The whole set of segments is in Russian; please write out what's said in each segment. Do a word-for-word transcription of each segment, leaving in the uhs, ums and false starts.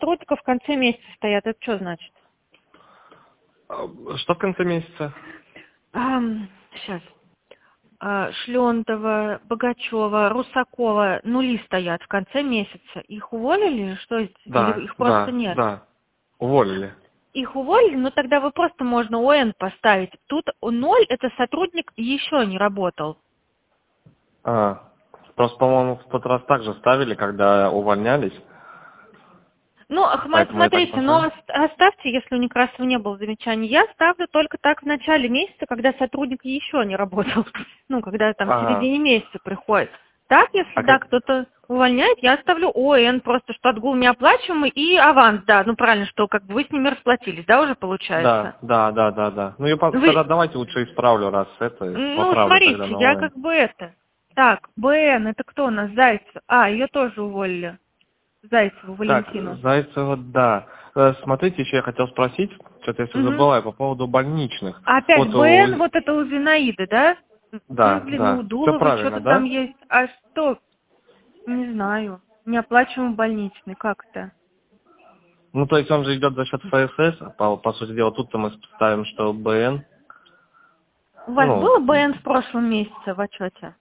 сотрудников в конце месяца стоят. Это что значит? Что в конце месяца? Ам, сейчас. А, Шлендова, Богачева, Русакова нули стоят в конце месяца. Их уволили? Что это? Да, Или их просто да, нет? да. Уволили. Их уволили, но тогда вы просто можно ОН поставить. Тут ноль это сотрудник еще не работал. А, просто, по-моему, в тот раз также ставили, когда увольнялись. Ну, Ахмат, Поэтому я так смотрите, но поставил. ост- оставьте, если у Некрасова не было замечаний. Я ставлю только так в начале месяца, когда сотрудник еще не работал. Ну, когда там в Ага. середине месяца приходит. Так, если, А да, как... кто-то увольняет, я ставлю ОН, просто что отгул неоплачиваемый и аванс, да, ну правильно, что как бы вы с ними расплатились, да, уже получается? Да, да, да, да, да. Ну, я по- тогда Вы, давайте лучше исправлю, раз это, ну, поправлю тогда смотрите, на я ОН. как бы это. Так, БН, это кто у нас? Зайцев. А, ее тоже уволили. Зайцеву, Так, Валентину. Зайцева, да. Э, Смотрите, еще я хотел спросить, что-то я все Угу. забываю по поводу больничных. А опять Вот у... БН, вот это у Зинаиды, да? Ну, Да, блин, ну, у да. Все Дуловой правильно, что-то там да? есть. А что? Не знаю. Неоплачиваемый больничный, как это? Ну, то есть он же идет за счет ФСС, а по, по сути дела, тут-то мы ставим, что БН. У вас Ну, было БН в прошлом месяце в отчете?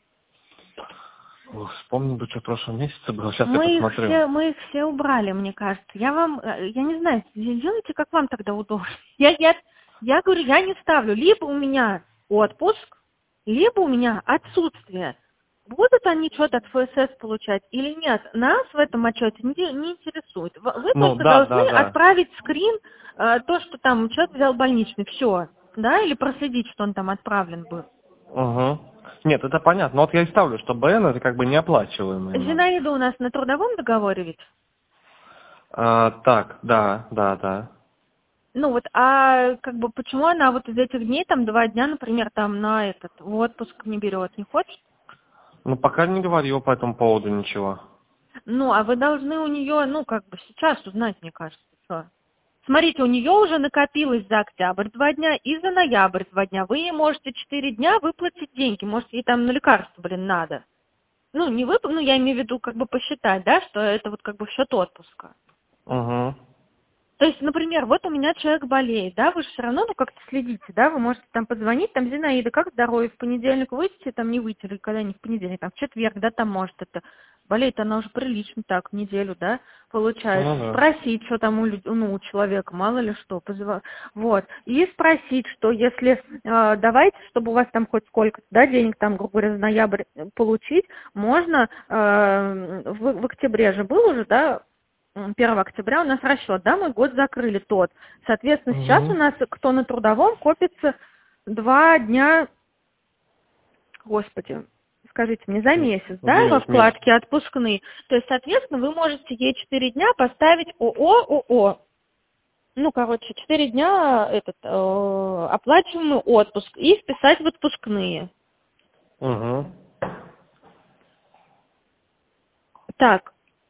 ох, вспомнил бы, что в прошлом месяце было. Сейчас я Мы их посмотрю. все, мы их все убрали, мне кажется. Я вам, э, я не знаю, делайте, как вам тогда удобно. Я, я, я говорю, я не ставлю. Либо у меня отпуск, либо у меня отсутствие. Будут они что-то от ФСС получать или нет, нас в этом отчете не, не интересует. В- Вы Ну, только да, должны да, да. отправить скрин, э, то, что там человек взял больничный, все, да, или проследить, что он там отправлен был. Угу. Нет, это понятно. Но вот я и ставлю, что БН это как бы неоплачиваемый у нас. Зинаида у нас на трудовом договоре ведь? А, так, да, да, да. Ну вот, а как бы почему она вот из этих дней, там два дня, например, там на этот в отпуск не берет, не хочет? Ну, пока не говорил по этому поводу ничего. Ну, а вы должны у нее, ну, как бы сейчас узнать, мне кажется, что. Смотрите, у нее уже накопилось за октябрь два дня и за ноябрь два дня. Вы ей можете четыре дня выплатить деньги, может, ей там на лекарства, блин, надо. Ну, не вып... ну, я имею в виду, как бы посчитать, да, что это вот как бы в счет отпуска. Угу. То есть, например, вот у меня человек болеет, да, вы же все равно, ну, как-то следите, да, вы можете там позвонить, там, Зинаида, как здоровье, в понедельник выйдете, там, не выйти, или когда не в понедельник, там, в четверг, да, там, может, это, болеет она уже прилично так, в неделю, да, получается, Ну да. спросить, что там у, люд- ну, у человека, мало ли что, позва... вот, и спросить, что если, э, давайте, чтобы у вас там хоть сколько-то, да, денег, там, грубо говоря, за ноябрь получить, можно, э, в, в октябре же был уже, да, первого октября у нас расчет, да, мы год закрыли тот. Соответственно, сейчас у Угу. нас, кто на трудовом, копится два дня, господи, скажите мне, за месяц, да, во Месяц, месяц. вкладке отпускные. То есть, соответственно, вы можете ей четыре дня поставить ОО, ОО. Ну, короче, четыре дня этот э, оплачиваемый отпуск и вписать в отпускные. Угу. Так,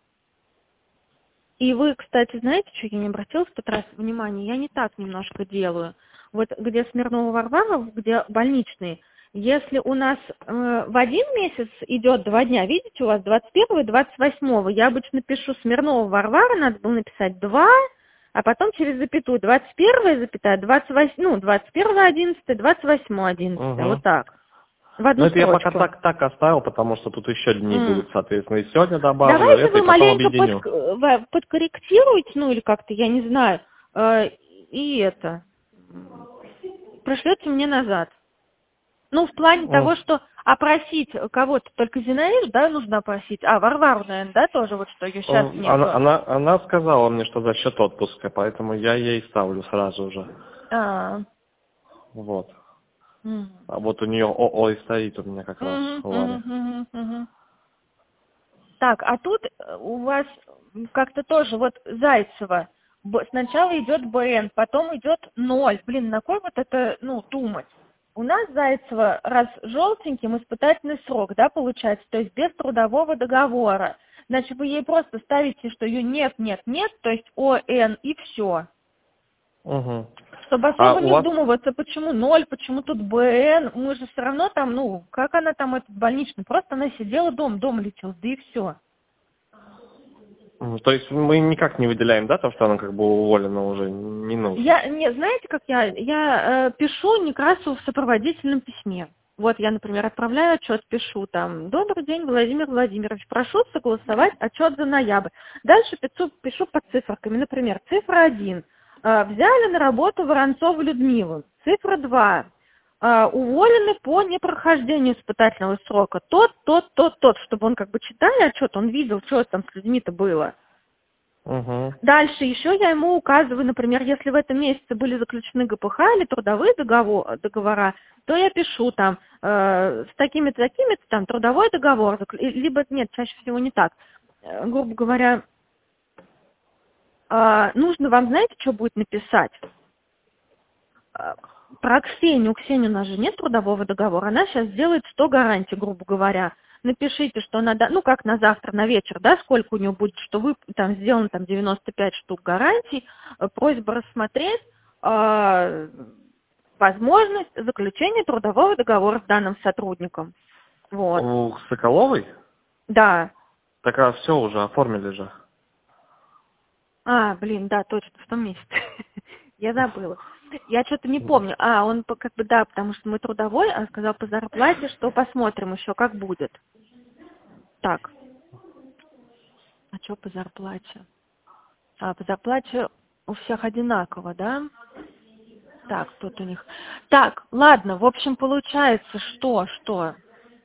и вы, кстати, знаете, что я не обратила в тот раз внимания? Я не так немножко делаю. Вот где Смирнова Варвара, где больничные, если у нас э, в один месяц идет два дня, видите, у вас двадцать первого и двадцать восьмого, я обычно пишу Смирнова Варвара, надо было написать два, а потом через запятую двадцать первое, запятая, двадцать восьмое, ну, двадцать первого одиннадцатое, двадцать восьмое одиннадцатое, вот Угу. так, в Ну, одну это я пока строчку. так, так оставил, потому что тут еще дни М. будут, соответственно. И сегодня добавлю Давайте это, и вы потом маленько объединю. подк- в- подкорректируете, ну или как-то, я не знаю, э, и это, м, пришлете мне назад. Ну, в плане М. того, что опросить кого-то, только Зинаиду, да, нужно опросить, а Варвару, наверное, да, тоже, вот что ее сейчас Она, нету. она, она сказала мне, что за счет отпуска, поэтому я ей ставлю сразу же. А, Вот. мгм. А вот у нее ОО и стоит у меня как раз Мгм, в мгм, Варе. мгм, мгм. Так, а тут э, у вас как-то тоже вот Зайцева. Б- Сначала идет БН, потом идет ноль. Блин, на кой вот это, ну, думать? У нас Зайцева раз желтеньким испытательный срок, да, получается, то есть без трудового договора. Значит, вы ей просто ставите, что ее нет, нет, нет, то есть ОН и все. Угу. Чтобы А особо у не вас, вдумываться, почему ноль, почему тут БН, мы же все равно там, ну, как она там, этот больничный, просто она сидела дома, дома лечилась, да и все. М, То есть мы никак не выделяем, да, то, что она как бы уволена уже, не нужно? Я, не, знаете, как я, я э, пишу Некрасову в сопроводительном письме. Вот я, например, отправляю отчет, пишу там: «Добрый день, Владимир Владимирович, прошу согласовать отчет за ноябрь». Дальше пишу, пишу под циферками, например, цифра один. Э, взяли на работу Воронцову Людмилу. Цифра два. Э, уволены по непрохождению испытательного срока. Тот, тот, тот, тот, чтобы он как бы, читая отчет, он видел, что там с людьми-то было. Угу. Дальше еще я ему указываю, например, если в этом месяце были заключены ГПХ или трудовые договор, договора, то я пишу там э, с такими-то, такими-то, там, трудовой договор, либо нет, чаще всего не так. Э, грубо говоря, э, нужно вам, знаете, что будет написать? Э, про Ксению. У Ксении у нас же нет трудового договора, она сейчас делает сто гарантий, грубо говоря. Напишите, что надо, ну как на завтра, на вечер, да, сколько у него будет, что вы там сделано там девяносто пять штук гарантий, э, просьба рассмотреть э, возможность заключения трудового договора с данным сотрудником. Вот. У Соколовой? Да. Так а все уже оформили же. А, блин, да, точно, в том месяце. Я забыла. Я что-то не помню. А, он по- как бы, да, потому что мы трудовой, а сказал по зарплате, что посмотрим еще, как будет. Так. А что по зарплате? А, по зарплате у всех одинаково, да? Так, тут у них. Так, ладно, в общем, получается, что, что?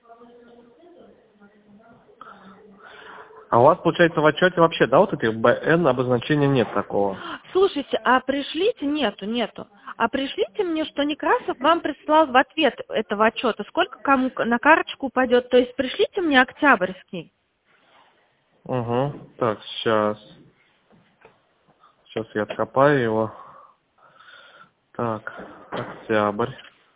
А у вас, получается, в отчете вообще, да, вот этих бэ эн обозначения нет такого? Слушайте, а пришлите, нету, нету. А пришлите мне, что Некрасов вам прислал в ответ этого отчета, сколько кому на карточку упадет. То есть пришлите мне октябрьский. Угу. Так, сейчас. Сейчас я откопаю его. Так, октябрь.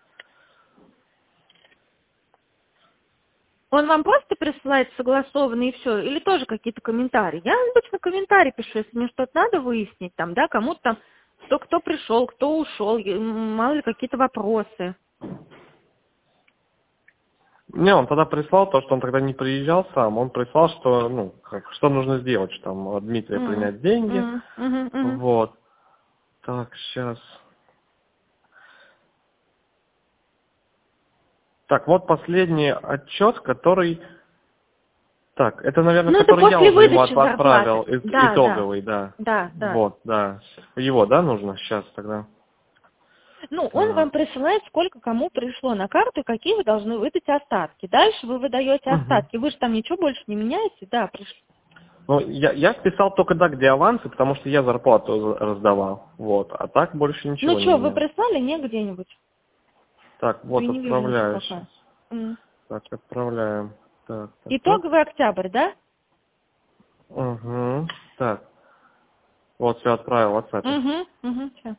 Он вам просто присылает согласованный и все, или тоже какие-то комментарии? Я обычно комментарии пишу, если мне что-то надо выяснить, там, да, кому-то там, кто, кто пришел, кто ушел, и, м, мало ли какие-то вопросы. Не, он тогда прислал то, что он тогда не приезжал сам. Он прислал, что, ну, как, что нужно сделать, что там от Дмитрия М, принять деньги. м, мгм, мгм. Вот. Так, сейчас. Так, вот последний отчет, который... Так, это, наверное, Ну, это который я после уже ему выдачи от- отправил, зарплаты. и- Да, итоговый, да. да, да. Вот, да. Его, да, нужно сейчас тогда? Ну, он Так. вам присылает, сколько кому пришло на карту, и какие вы должны выдать остатки. Дальше вы выдаете Мгм. остатки. Вы же там ничего больше не меняете, да, пришли. Ну, я, я списал только, да, где авансы, потому что я зарплату за- раздавал. Вот. А так больше Ну ничего не что, вы менял. прислали, не где-нибудь? Так, Я вот не вижу ничего отправляю пока. сейчас. М. Так, отправляем. Так, так, так. Итоговый октябрь, да? Угу. Так, вот все отправил в WhatsApp. Угу, угу, всё.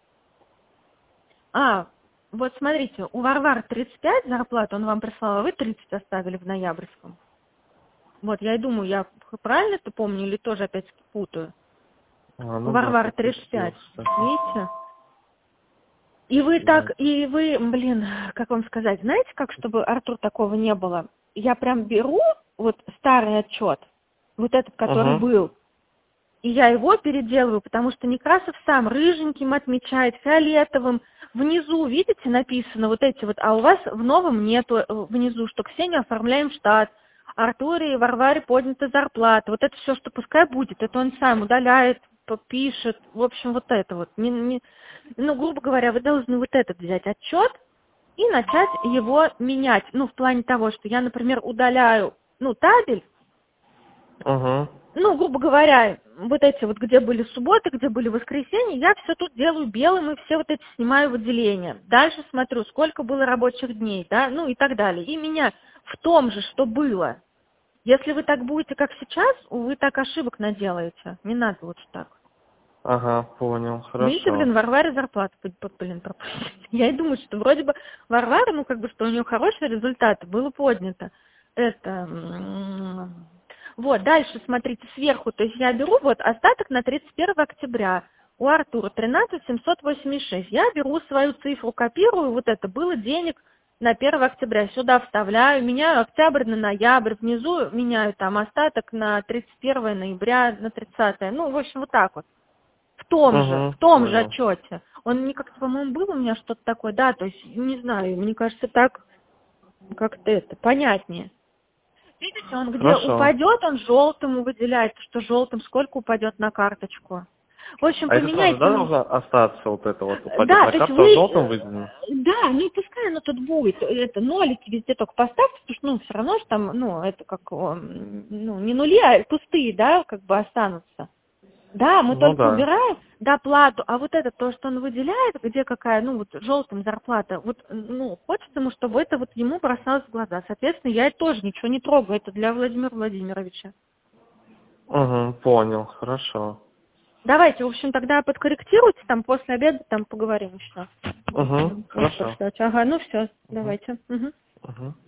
А, вот смотрите, у Варвары тридцать пять зарплат, он вам прислал, а вы тридцать оставили в ноябрьском. Вот, я и думаю, я правильно это помню или тоже опять путаю? А, У ну да, Варвары тут тридцать почти, пять, кстати. видите? И вы Да. так, и вы, блин, как вам сказать, знаете, как, чтобы, Артур, такого не было? Я прям беру вот старый отчет, вот этот, который Угу. был, и я его переделываю, потому что Некрасов сам рыженьким отмечает, фиолетовым. Внизу, видите, написано вот эти вот, а у вас в новом нету э, внизу, что Ксению оформляем в штат, Артуре и Варваре поднята зарплата. Вот это все, что пускай будет, это он сам удаляет, п- пишет, в общем, вот это вот. Не- не- ну, грубо говоря, вы должны вот этот взять отчет и начать его менять. Ну, в плане того, что я, например, удаляю, ну, табель, Угу. ну, грубо говоря, вот эти вот, где были субботы, где были воскресенья, я все тут делаю белым и все вот эти снимаю в отделение. Дальше смотрю, сколько было рабочих дней, да, ну и так далее. И меня в том же, что было. Если вы так будете, как сейчас, вы так ошибок наделаете. Не надо лучше так. Ага, понял, Видите, хорошо. блин, Варваре зарплату, п- п- блин, пропустить. Я и думаю, что вроде бы Варвара, ну, как бы, что у нее хорошие результаты, было поднято. Это... м, Вот, дальше, смотрите, сверху, то есть я беру вот остаток на тридцать первое октября. У Артура тринадцать семьсот восемьдесят шесть. Я беру свою цифру, копирую, вот это было денег на первое октября. Сюда вставляю, меняю октябрь на ноябрь, внизу меняю там остаток на тридцать первое ноября, на тридцатое. Ну, в общем, вот так вот. В том Угу, же, в том же понял. отчете. Он не как-то, по-моему, был у меня что-то такое, да, то есть, не знаю, мне кажется, так как-то это понятнее. Видите, он где Хорошо. упадет, он желтым выделяет, что желтым сколько упадет на карточку. В общем, А это тоже, да, поменяйте. должно остаться вот это вот, упадет Да, на то есть карту, а вы, желтым э, выделено? да, ну пускай оно тут будет, это нолики везде только поставьте, потому что, ну, все равно же там, ну, это как, м, ну, не нули, а пустые, да, как бы останутся. Да, мы Ну только да. убираем доплату, а вот это то, что он выделяет, где какая, ну, вот желтым зарплата, вот, ну, хочется ему, чтобы это вот ему бросалось в глаза. Соответственно, я тоже ничего не трогаю, это для Владимира Владимировича. Угу, понял, хорошо. Давайте, в общем, тогда подкорректируйте, там после обеда там поговорим еще. Угу, Можешь хорошо. прочитать. Ага, ну все, Угу, давайте. Мгм. угу.